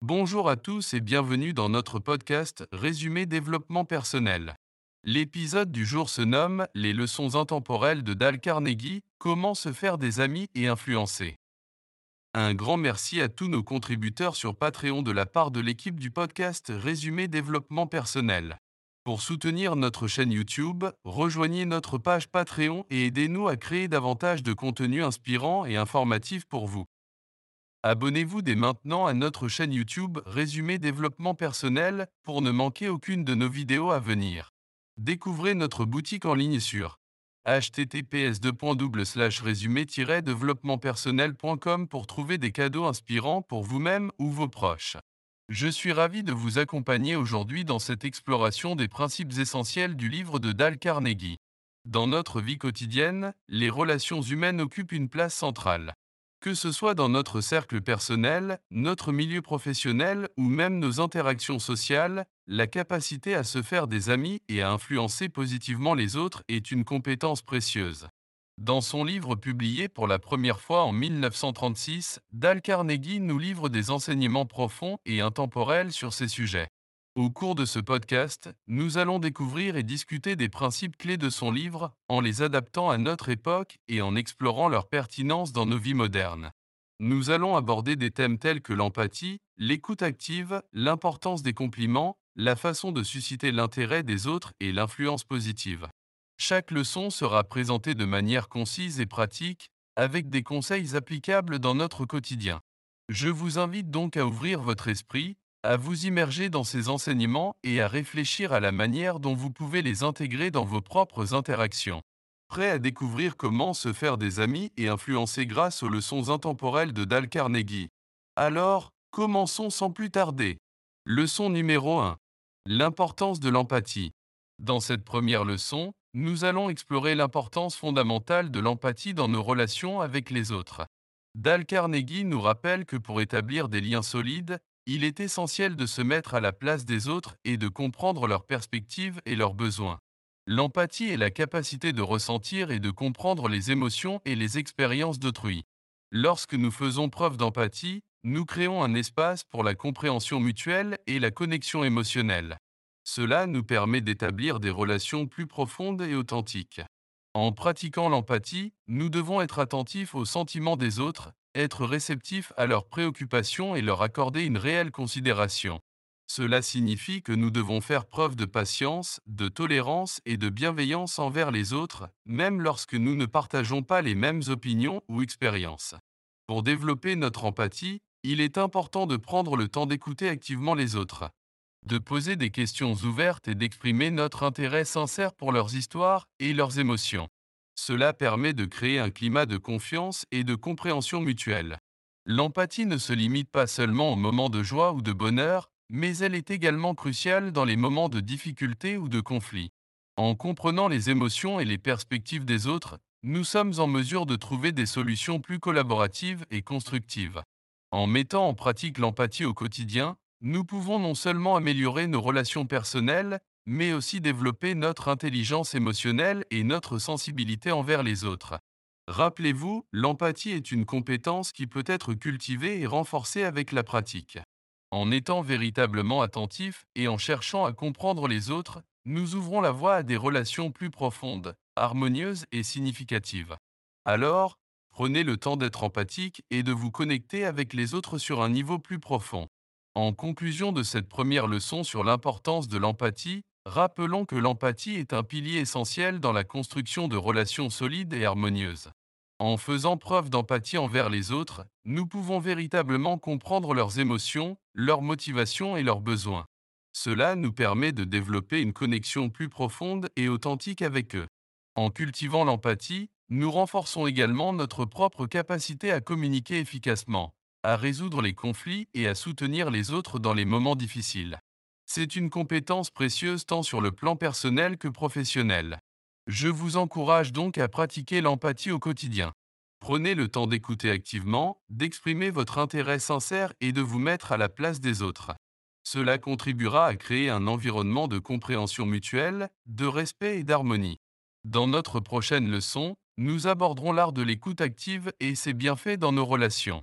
Bonjour à tous et bienvenue dans notre podcast Résumé développement personnel. L'épisode du jour se nomme Les leçons intemporelles de Dale Carnegie, comment se faire des amis et influencer. Un grand merci à tous nos contributeurs sur Patreon de la part de l'équipe du podcast Résumé développement personnel. Pour soutenir notre chaîne YouTube, rejoignez notre page Patreon et aidez-nous à créer davantage de contenu inspirant et informatif pour vous. Abonnez-vous dès maintenant à notre chaîne YouTube Résumé développement personnel pour ne manquer aucune de nos vidéos à venir. Découvrez notre boutique en ligne sur https://résumé-développementpersonnel.com pour trouver des cadeaux inspirants pour vous-même ou vos proches. Je suis ravi de vous accompagner aujourd'hui dans cette exploration des principes essentiels du livre de Dale Carnegie. Dans notre vie quotidienne, les relations humaines occupent une place centrale. Que ce soit dans notre cercle personnel, notre milieu professionnel ou même nos interactions sociales, la capacité à se faire des amis et à influencer positivement les autres est une compétence précieuse. Dans son livre publié pour la première fois en 1936, Dale Carnegie nous livre des enseignements profonds et intemporels sur ces sujets. Au cours de ce podcast, nous allons découvrir et discuter des principes clés de son livre, en les adaptant à notre époque et en explorant leur pertinence dans nos vies modernes. Nous allons aborder des thèmes tels que l'empathie, l'écoute active, l'importance des compliments, la façon de susciter l'intérêt des autres et l'influence positive. Chaque leçon sera présentée de manière concise et pratique, avec des conseils applicables dans notre quotidien. Je vous invite donc à ouvrir votre esprit, à vous immerger dans ces enseignements et à réfléchir à la manière dont vous pouvez les intégrer dans vos propres interactions. Prêt à découvrir comment se faire des amis et influencer grâce aux leçons intemporelles de Dale Carnegie. Alors, commençons sans plus tarder. Leçon numéro 1. L'importance de l'empathie. Dans cette première leçon, nous allons explorer l'importance fondamentale de l'empathie dans nos relations avec les autres. Dale Carnegie nous rappelle que pour établir des liens solides, il est essentiel de se mettre à la place des autres et de comprendre leurs perspectives et leurs besoins. L'empathie est la capacité de ressentir et de comprendre les émotions et les expériences d'autrui. Lorsque nous faisons preuve d'empathie, nous créons un espace pour la compréhension mutuelle et la connexion émotionnelle. Cela nous permet d'établir des relations plus profondes et authentiques. En pratiquant l'empathie, nous devons être attentifs aux sentiments des autres, être réceptifs à leurs préoccupations et leur accorder une réelle considération. Cela signifie que nous devons faire preuve de patience, de tolérance et de bienveillance envers les autres, même lorsque nous ne partageons pas les mêmes opinions ou expériences. Pour développer notre empathie, il est important de prendre le temps d'écouter activement les autres, de poser des questions ouvertes et d'exprimer notre intérêt sincère pour leurs histoires et leurs émotions. Cela permet de créer un climat de confiance et de compréhension mutuelle. L'empathie ne se limite pas seulement aux moments de joie ou de bonheur, mais elle est également cruciale dans les moments de difficulté ou de conflit. En comprenant les émotions et les perspectives des autres, nous sommes en mesure de trouver des solutions plus collaboratives et constructives. En mettant en pratique l'empathie au quotidien, nous pouvons non seulement améliorer nos relations personnelles, mais aussi développer notre intelligence émotionnelle et notre sensibilité envers les autres. Rappelez-vous, l'empathie est une compétence qui peut être cultivée et renforcée avec la pratique. En étant véritablement attentifs et en cherchant à comprendre les autres, nous ouvrons la voie à des relations plus profondes, harmonieuses et significatives. Alors, prenez le temps d'être empathique et de vous connecter avec les autres sur un niveau plus profond. En conclusion de cette première leçon sur l'importance de l'empathie, rappelons que l'empathie est un pilier essentiel dans la construction de relations solides et harmonieuses. En faisant preuve d'empathie envers les autres, nous pouvons véritablement comprendre leurs émotions, leurs motivations et leurs besoins. Cela nous permet de développer une connexion plus profonde et authentique avec eux. En cultivant l'empathie, nous renforçons également notre propre capacité à communiquer efficacement, à résoudre les conflits et à soutenir les autres dans les moments difficiles. C'est une compétence précieuse tant sur le plan personnel que professionnel. Je vous encourage donc à pratiquer l'empathie au quotidien. Prenez le temps d'écouter activement, d'exprimer votre intérêt sincère et de vous mettre à la place des autres. Cela contribuera à créer un environnement de compréhension mutuelle, de respect et d'harmonie. Dans notre prochaine leçon, nous aborderons l'art de l'écoute active et ses bienfaits dans nos relations.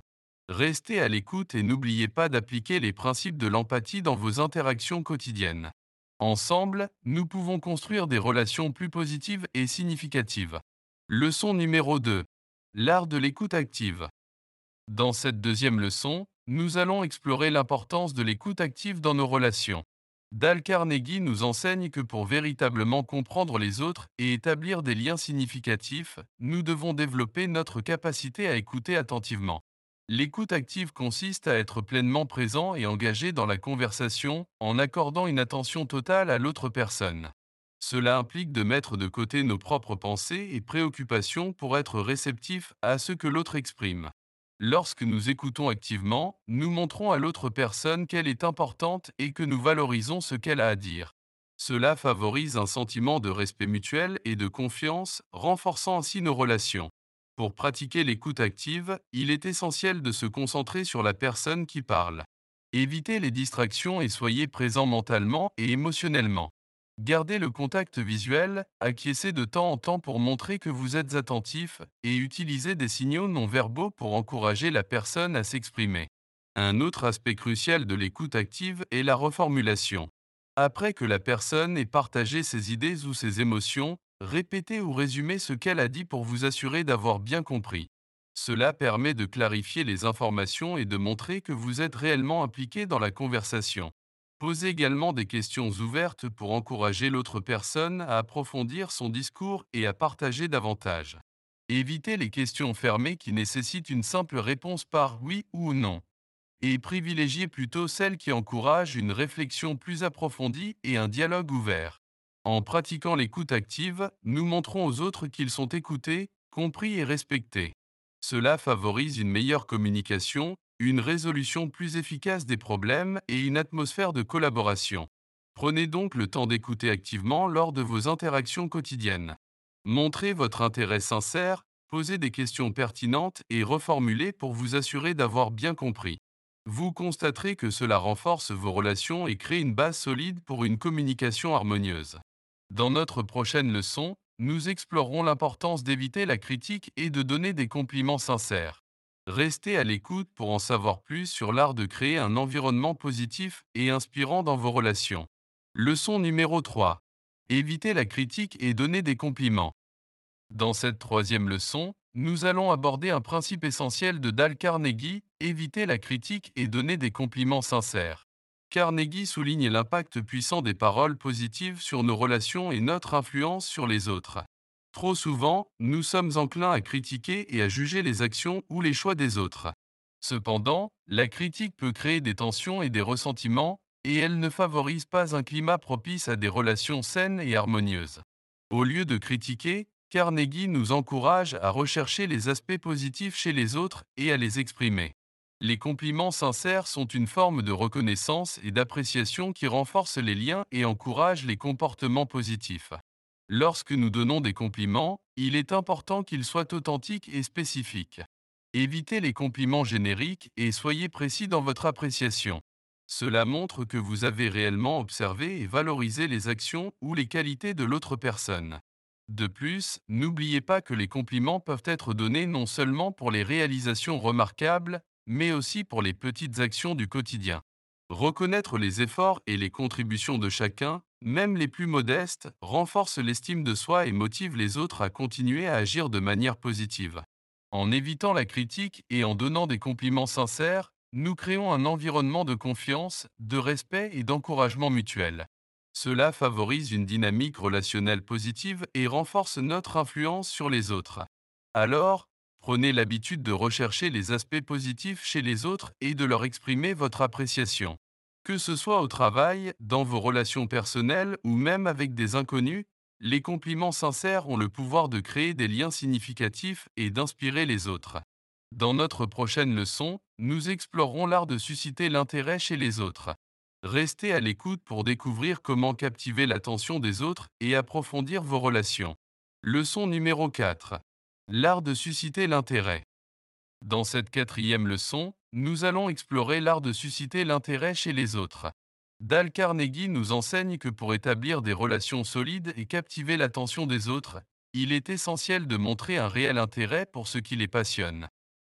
Restez à l'écoute et n'oubliez pas d'appliquer les principes de l'empathie dans vos interactions quotidiennes. Ensemble, nous pouvons construire des relations plus positives et significatives. Leçon numéro 2. L'art de l'écoute active. Dans cette deuxième leçon, nous allons explorer l'importance de l'écoute active dans nos relations. Dale Carnegie nous enseigne que pour véritablement comprendre les autres et établir des liens significatifs, nous devons développer notre capacité à écouter attentivement. L'écoute active consiste à être pleinement présent et engagé dans la conversation en accordant une attention totale à l'autre personne. Cela implique de mettre de côté nos propres pensées et préoccupations pour être réceptifs à ce que l'autre exprime. Lorsque nous écoutons activement, nous montrons à l'autre personne qu'elle est importante et que nous valorisons ce qu'elle a à dire. Cela favorise un sentiment de respect mutuel et de confiance, renforçant ainsi nos relations. Pour pratiquer l'écoute active, il est essentiel de se concentrer sur la personne qui parle. Évitez les distractions et soyez présent mentalement et émotionnellement. Gardez le contact visuel, acquiescez de temps en temps pour montrer que vous êtes attentif et utilisez des signaux non verbaux pour encourager la personne à s'exprimer. Un autre aspect crucial de l'écoute active est la reformulation. Après que la personne ait partagé ses idées ou ses émotions, répétez ou résumez ce qu'elle a dit pour vous assurer d'avoir bien compris. Cela permet de clarifier les informations et de montrer que vous êtes réellement impliqué dans la conversation. Posez également des questions ouvertes pour encourager l'autre personne à approfondir son discours et à partager davantage. Évitez les questions fermées qui nécessitent une simple réponse par oui ou non, et privilégiez plutôt celles qui encouragent une réflexion plus approfondie et un dialogue ouvert. En pratiquant l'écoute active, nous montrons aux autres qu'ils sont écoutés, compris et respectés. Cela favorise une meilleure communication, une résolution plus efficace des problèmes et une atmosphère de collaboration. Prenez donc le temps d'écouter activement lors de vos interactions quotidiennes. Montrez votre intérêt sincère, posez des questions pertinentes et reformulez pour vous assurer d'avoir bien compris. Vous constaterez que cela renforce vos relations et crée une base solide pour une communication harmonieuse. Dans notre prochaine leçon, nous explorerons l'importance d'éviter la critique et de donner des compliments sincères. Restez à l'écoute pour en savoir plus sur l'art de créer un environnement positif et inspirant dans vos relations. Leçon numéro 3. Évitez la critique et donnez des compliments. Dans cette troisième leçon, nous allons aborder un principe essentiel de Dale Carnegie, éviter la critique et donner des compliments sincères. Carnegie souligne l'impact puissant des paroles positives sur nos relations et notre influence sur les autres. Trop souvent, nous sommes enclins à critiquer et à juger les actions ou les choix des autres. Cependant, la critique peut créer des tensions et des ressentiments, et elle ne favorise pas un climat propice à des relations saines et harmonieuses. Au lieu de critiquer, Carnegie nous encourage à rechercher les aspects positifs chez les autres et à les exprimer. Les compliments sincères sont une forme de reconnaissance et d'appréciation qui renforce les liens et encourage les comportements positifs. Lorsque nous donnons des compliments, il est important qu'ils soient authentiques et spécifiques. Évitez les compliments génériques et soyez précis dans votre appréciation. Cela montre que vous avez réellement observé et valorisé les actions ou les qualités de l'autre personne. De plus, n'oubliez pas que les compliments peuvent être donnés non seulement pour les réalisations remarquables, mais aussi pour les petites actions du quotidien. Reconnaître les efforts et les contributions de chacun, même les plus modestes, renforce l'estime de soi et motive les autres à continuer à agir de manière positive. En évitant la critique et en donnant des compliments sincères, nous créons un environnement de confiance, de respect et d'encouragement mutuel. Cela favorise une dynamique relationnelle positive et renforce notre influence sur les autres. Alors, prenez l'habitude de rechercher les aspects positifs chez les autres et de leur exprimer votre appréciation. Que ce soit au travail, dans vos relations personnelles ou même avec des inconnus, les compliments sincères ont le pouvoir de créer des liens significatifs et d'inspirer les autres. Dans notre prochaine leçon, nous explorerons l'art de susciter l'intérêt chez les autres. Restez à l'écoute pour découvrir comment captiver l'attention des autres et approfondir vos relations. Leçon numéro 4. L'art de susciter l'intérêt. Dans cette quatrième leçon, nous allons explorer l'art de susciter l'intérêt chez les autres. Dale Carnegie nous enseigne que pour établir des relations solides et captiver l'attention des autres, il est essentiel de montrer un réel intérêt pour ce qui les passionne.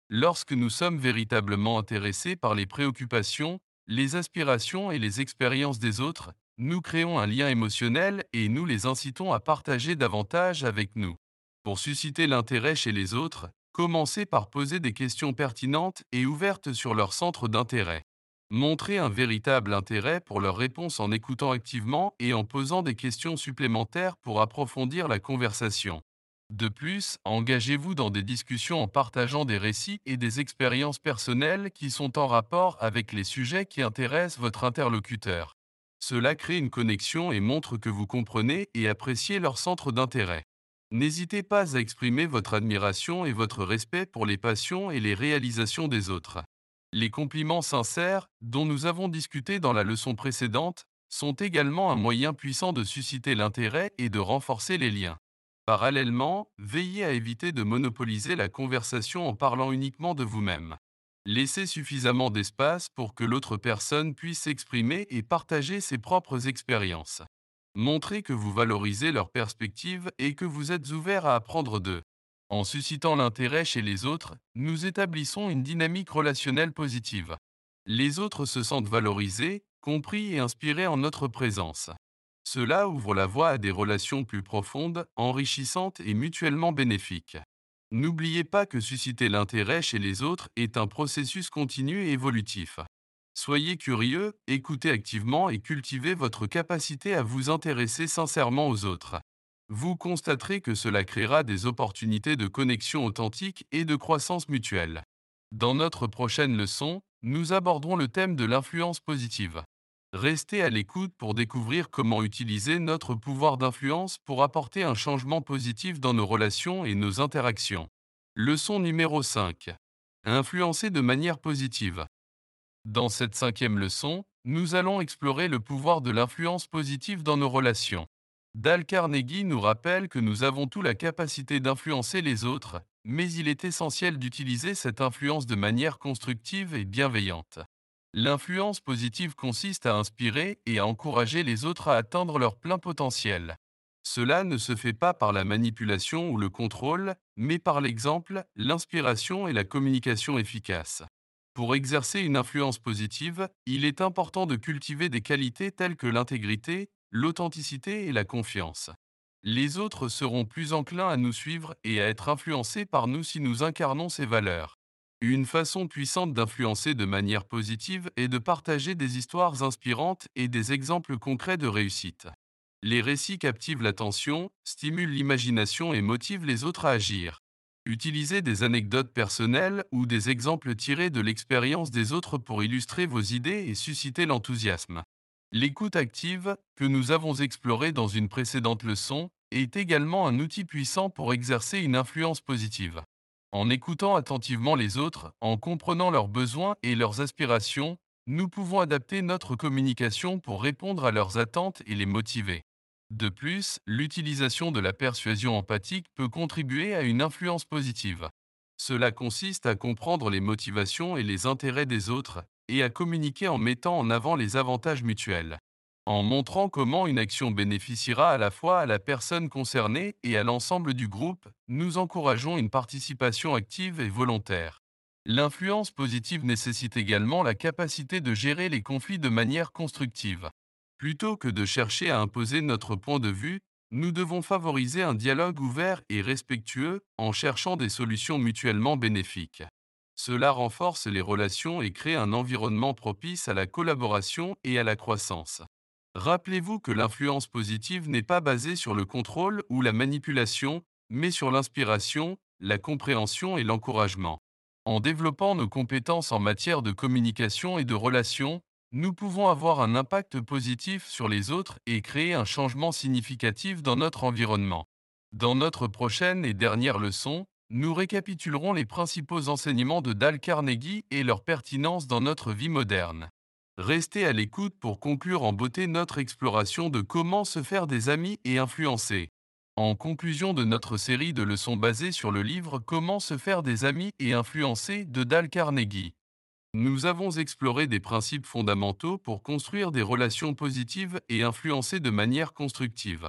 Lorsque nous sommes véritablement intéressés par les préoccupations, les aspirations et les expériences des autres, nous créons un lien émotionnel et nous les incitons à partager davantage avec nous. Pour susciter l'intérêt chez les autres, commencez par poser des questions pertinentes et ouvertes sur leur centre d'intérêt. Montrez un véritable intérêt pour leurs réponses en écoutant activement et en posant des questions supplémentaires pour approfondir la conversation. De plus, engagez-vous dans des discussions en partageant des récits et des expériences personnelles qui sont en rapport avec les sujets qui intéressent votre interlocuteur. Cela crée une connexion et montre que vous comprenez et appréciez leur centre d'intérêt. N'hésitez pas à exprimer votre admiration et votre respect pour les passions et les réalisations des autres. Les compliments sincères, dont nous avons discuté dans la leçon précédente, sont également un moyen puissant de susciter l'intérêt et de renforcer les liens. Parallèlement, veillez à éviter de monopoliser la conversation en parlant uniquement de vous-même. Laissez suffisamment d'espace pour que l'autre personne puisse s'exprimer et partager ses propres expériences. Montrez que vous valorisez leurs perspectives et que vous êtes ouvert à apprendre d'eux. En suscitant l'intérêt chez les autres, nous établissons une dynamique relationnelle positive. Les autres se sentent valorisés, compris et inspirés en notre présence. Cela ouvre la voie à des relations plus profondes, enrichissantes et mutuellement bénéfiques. N'oubliez pas que susciter l'intérêt chez les autres est un processus continu et évolutif. Soyez curieux, écoutez activement et cultivez votre capacité à vous intéresser sincèrement aux autres. Vous constaterez que cela créera des opportunités de connexion authentique et de croissance mutuelle. Dans notre prochaine leçon, nous aborderons le thème de l'influence positive. Restez à l'écoute pour découvrir comment utiliser notre pouvoir d'influence pour apporter un changement positif dans nos relations et nos interactions. Leçon numéro 5. Influencer de manière positive. Dans cette cinquième leçon, nous allons explorer le pouvoir de l'influence positive dans nos relations. Dale Carnegie nous rappelle que nous avons tous la capacité d'influencer les autres, mais il est essentiel d'utiliser cette influence de manière constructive et bienveillante. L'influence positive consiste à inspirer et à encourager les autres à atteindre leur plein potentiel. Cela ne se fait pas par la manipulation ou le contrôle, mais par l'exemple, l'inspiration et la communication efficace. Pour exercer une influence positive, il est important de cultiver des qualités telles que l'intégrité, l'authenticité et la confiance. Les autres seront plus enclins à nous suivre et à être influencés par nous si nous incarnons ces valeurs. Une façon puissante d'influencer de manière positive est de partager des histoires inspirantes et des exemples concrets de réussite. Les récits captivent l'attention, stimulent l'imagination et motivent les autres à agir. Utilisez des anecdotes personnelles ou des exemples tirés de l'expérience des autres pour illustrer vos idées et susciter l'enthousiasme. L'écoute active, que nous avons explorée dans une précédente leçon, est également un outil puissant pour exercer une influence positive. En écoutant attentivement les autres, en comprenant leurs besoins et leurs aspirations, nous pouvons adapter notre communication pour répondre à leurs attentes et les motiver. De plus, l'utilisation de la persuasion empathique peut contribuer à une influence positive. Cela consiste à comprendre les motivations et les intérêts des autres, et à communiquer en mettant en avant les avantages mutuels. En montrant comment une action bénéficiera à la fois à la personne concernée et à l'ensemble du groupe, nous encourageons une participation active et volontaire. L'influence positive nécessite également la capacité de gérer les conflits de manière constructive. Plutôt que de chercher à imposer notre point de vue, nous devons favoriser un dialogue ouvert et respectueux en cherchant des solutions mutuellement bénéfiques. Cela renforce les relations et crée un environnement propice à la collaboration et à la croissance. Rappelez-vous que l'influence positive n'est pas basée sur le contrôle ou la manipulation, mais sur l'inspiration, la compréhension et l'encouragement. En développant nos compétences en matière de communication et de relations, nous pouvons avoir un impact positif sur les autres et créer un changement significatif dans notre environnement. Dans notre prochaine et dernière leçon, nous récapitulerons les principaux enseignements de Dale Carnegie et leur pertinence dans notre vie moderne. Restez à l'écoute pour conclure en beauté notre exploration de comment se faire des amis et influencer. En conclusion de notre série de leçons basées sur le livre Comment se faire des amis et influencer de Dale Carnegie, nous avons exploré des principes fondamentaux pour construire des relations positives et influencer de manière constructive.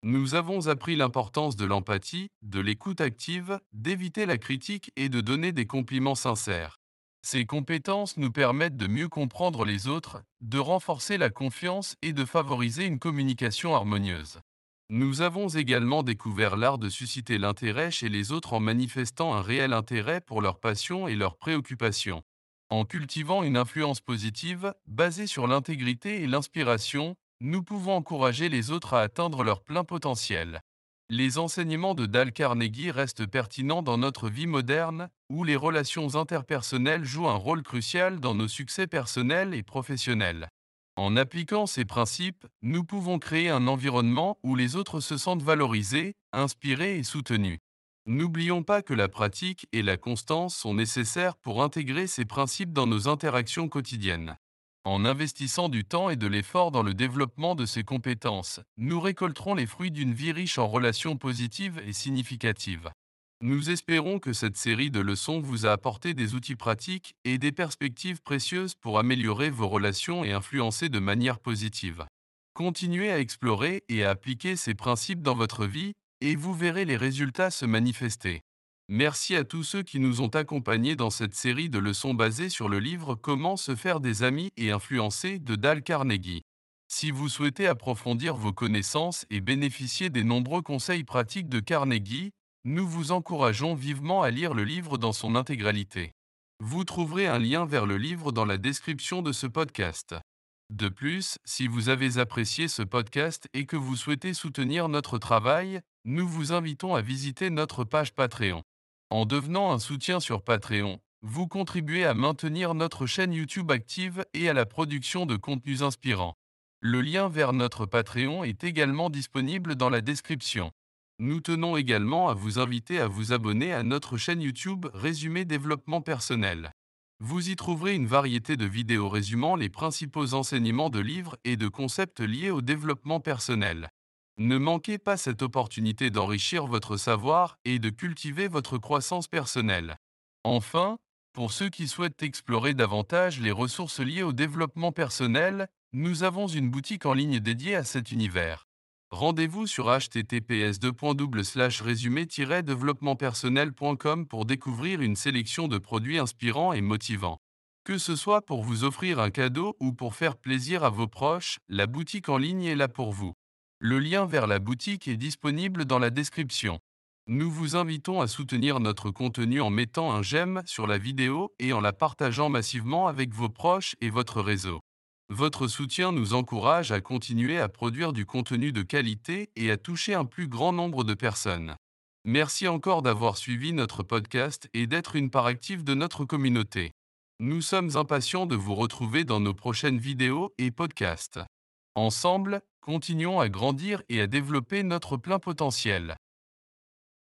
Nous avons appris l'importance de l'empathie, de l'écoute active, d'éviter la critique et de donner des compliments sincères. Ces compétences nous permettent de mieux comprendre les autres, de renforcer la confiance et de favoriser une communication harmonieuse. Nous avons également découvert l'art de susciter l'intérêt chez les autres en manifestant un réel intérêt pour leurs passions et leurs préoccupations. En cultivant une influence positive, basée sur l'intégrité et l'inspiration, nous pouvons encourager les autres à atteindre leur plein potentiel. Les enseignements de Dale Carnegie restent pertinents dans notre vie moderne, où les relations interpersonnelles jouent un rôle crucial dans nos succès personnels et professionnels. En appliquant ces principes, nous pouvons créer un environnement où les autres se sentent valorisés, inspirés et soutenus. N'oublions pas que la pratique et la constance sont nécessaires pour intégrer ces principes dans nos interactions quotidiennes. En investissant du temps et de l'effort dans le développement de ces compétences, nous récolterons les fruits d'une vie riche en relations positives et significatives. Nous espérons que cette série de leçons vous a apporté des outils pratiques et des perspectives précieuses pour améliorer vos relations et influencer de manière positive. Continuez à explorer et à appliquer ces principes dans votre vie, et vous verrez les résultats se manifester. Merci à tous ceux qui nous ont accompagnés dans cette série de leçons basées sur le livre Comment se faire des amis et influencer de Dale Carnegie. Si vous souhaitez approfondir vos connaissances et bénéficier des nombreux conseils pratiques de Carnegie, nous vous encourageons vivement à lire le livre dans son intégralité. Vous trouverez un lien vers le livre dans la description de ce podcast. De plus, si vous avez apprécié ce podcast et que vous souhaitez soutenir notre travail, nous vous invitons à visiter notre page Patreon. En devenant un soutien sur Patreon, vous contribuez à maintenir notre chaîne YouTube active et à la production de contenus inspirants. Le lien vers notre Patreon est également disponible dans la description. Nous tenons également à vous inviter à vous abonner à notre chaîne YouTube Résumé Développement Personnel. Vous y trouverez une variété de vidéos résumant les principaux enseignements de livres et de concepts liés au développement personnel. Ne manquez pas cette opportunité d'enrichir votre savoir et de cultiver votre croissance personnelle. Enfin, pour ceux qui souhaitent explorer davantage les ressources liées au développement personnel, nous avons une boutique en ligne dédiée à cet univers. Rendez-vous sur https://résumé-développementpersonnel.com pour découvrir une sélection de produits inspirants et motivants. Que ce soit pour vous offrir un cadeau ou pour faire plaisir à vos proches, la boutique en ligne est là pour vous. Le lien vers la boutique est disponible dans la description. Nous vous invitons à soutenir notre contenu en mettant un j'aime sur la vidéo et en la partageant massivement avec vos proches et votre réseau. Votre soutien nous encourage à continuer à produire du contenu de qualité et à toucher un plus grand nombre de personnes. Merci encore d'avoir suivi notre podcast et d'être une part active de notre communauté. Nous sommes impatients de vous retrouver dans nos prochaines vidéos et podcasts. Ensemble, continuons à grandir et à développer notre plein potentiel.